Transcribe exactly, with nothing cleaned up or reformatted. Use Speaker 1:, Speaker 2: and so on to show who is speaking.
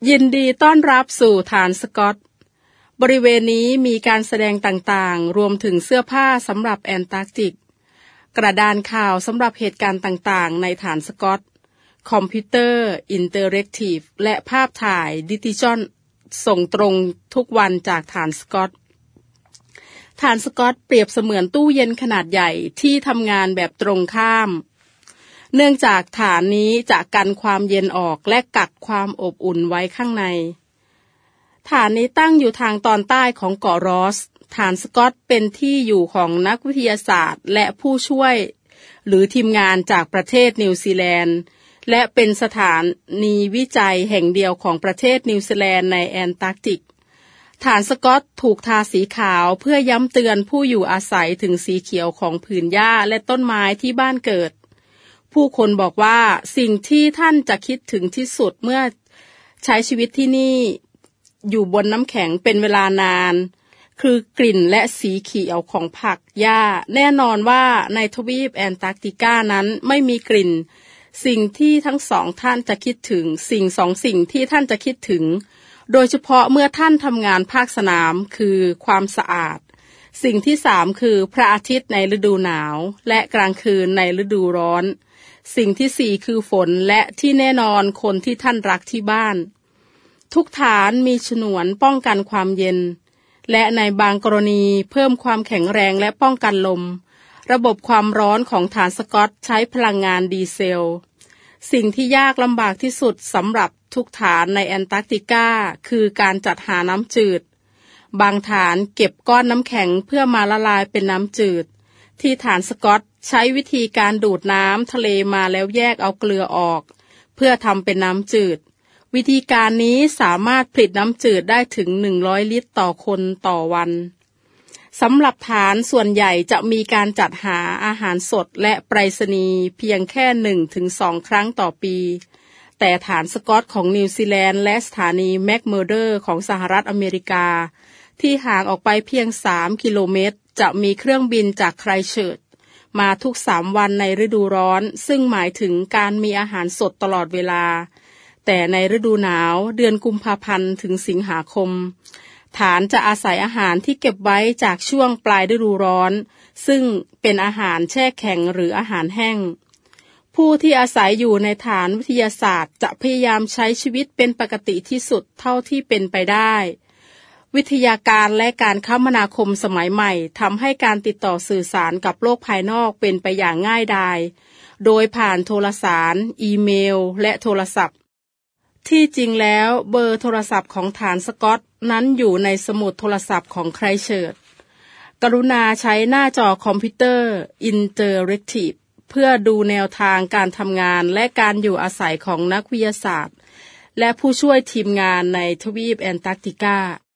Speaker 1: ยินดีต้อนรับสู่ฐานสกอตบริเวณนี้มีการแสดงต่างๆรวมถึงเสื้อผ้าสำหรับแอนตาร์กติกกระดานข่าวสำหรับเหตุการณ์ต่างๆในฐานสกอตคอมพิวเตอร์อินเตอร์แอคทีฟและภาพถ่ายดิจิทัลส่งตรงทุกวันจากฐานสกอตฐานสกอตเปรียบเสมือนตู้เย็นขนาดใหญ่ที่ทำงานแบบตรงข้ามเนื่องจากฐานนี้จะกันความเย็นออกและกักความอบอุ่นไว้ข้างในฐานนี้ตั้งอยู่ทางตอนใต้ของเกาะรอสฐานสกอตเป็นที่อยู่ของนักวิทยาศาสตร์และผู้ช่วยหรือทีมงานจากประเทศนิวซีแลนด์และเป็นสถานีวิจัยแห่งเดียวของประเทศนิวซีแลนด์ในแอนตาร์กติกฐานสกอตถูกทาสีขาวเพื่อย้ำเตือนผู้อยู่อาศัยถึงสีเขียวของผืนหญ้าและต้นไม้ที่บ้านเกิดผู้คนบอกว่าสิ่งที่ท่านจะคิดถึงที่สุดเมื่อใช้ชีวิตที่นี่อยู่บนน้ำแข็งเป็นเวลานานคือกลิ่นและสีเขียวของผักหญ้าแน่นอนว่าในทวีปแอนตาร์กติกานั้นไม่มีกลิ่นสิ่งที่ทั้งสองท่านจะคิดถึงสิ่งสองสิ่งที่ท่านจะคิดถึงโดยเฉพาะเมื่อท่านทำงานภาคสนามคือความสะอาดสิ่งที่สามคือพระอาทิตย์ในฤดูหนาวและกลางคืนในฤดูร้อนสิ่งที่สี่คือฝนและที่แน่นอนคนที่ท่านรักที่บ้านทุกฐานมีฉนวนป้องกันความเย็นและในบางกรณีเพิ่มความแข็งแรงและป้องกันลมระบบความร้อนของฐานสกอตใช้พลังงานดีเซลสิ่งที่ยากลำบากที่สุดสำหรับทุกฐานในแอนตาร์กติกาคือการจัดหาน้ำจืดบางฐานเก็บก้อนน้ำแข็งเพื่อมาละลายเป็นน้ำจืดที่ฐานสกอตใช้วิธีการดูดน้ำทะเลมาแล้วแยกเอาเกลือออกเพื่อทำเป็นน้ำจืดวิธีการนี้สามารถผลิตน้ำจืดได้ถึงหนึ่งร้อยลิตรต่อคนต่อวันสำหรับฐานส่วนใหญ่จะมีการจัดหาอาหารสดและไปรษณีย์เพียงแค่ หนึ่งถึงสอง ครั้งต่อปีแต่ฐานสกอตของนิวซีแลนด์และสถานีแมคเมอร์เดอร์ของสหรัฐอเมริกาที่ห่างออกไปเพียงสามกิโลเมตรจะมีเครื่องบินจากไครสต์เชิร์ชมาทุกสามวันในฤดูร้อนซึ่งหมายถึงการมีอาหารสดตลอดเวลาแต่ในฤดูหนาวเดือนกุมภาพันธ์ถึงสิงหาคมฐานจะอาศัยอาหารที่เก็บไว้จากช่วงปลายฤดูร้อนซึ่งเป็นอาหารแช่แข็งหรืออาหารแห้งผู้ที่อาศัยอยู่ในฐานวิทยาศาสตร์จะพยายามใช้ชีวิตเป็นปกติที่สุดเท่าที่เป็นไปได้วิทยาการและการคมนาคมสมัยใหม่ทำให้การติดต่อสื่อสารกับโลกภายนอกเป็นไปอย่างง่ายดายโดยผ่านโทรสารอีเมลและโทรศัพท์ที่จริงแล้วเบอร์โทรศัพท์ของฐานสกอตนั้นอยู่ในสมุดโทรศัพท์ของไครสต์เชิร์ชกรุณาใช้หน้าจอคอมพิวเตอร์อินเตอร์แอคทีฟเพื่อดูแนวทางการทำงานและการอยู่อาศัยของนักวิทยาศาสตร์และผู้ช่วยทีมงานในทวีปแอนตาร์กติกา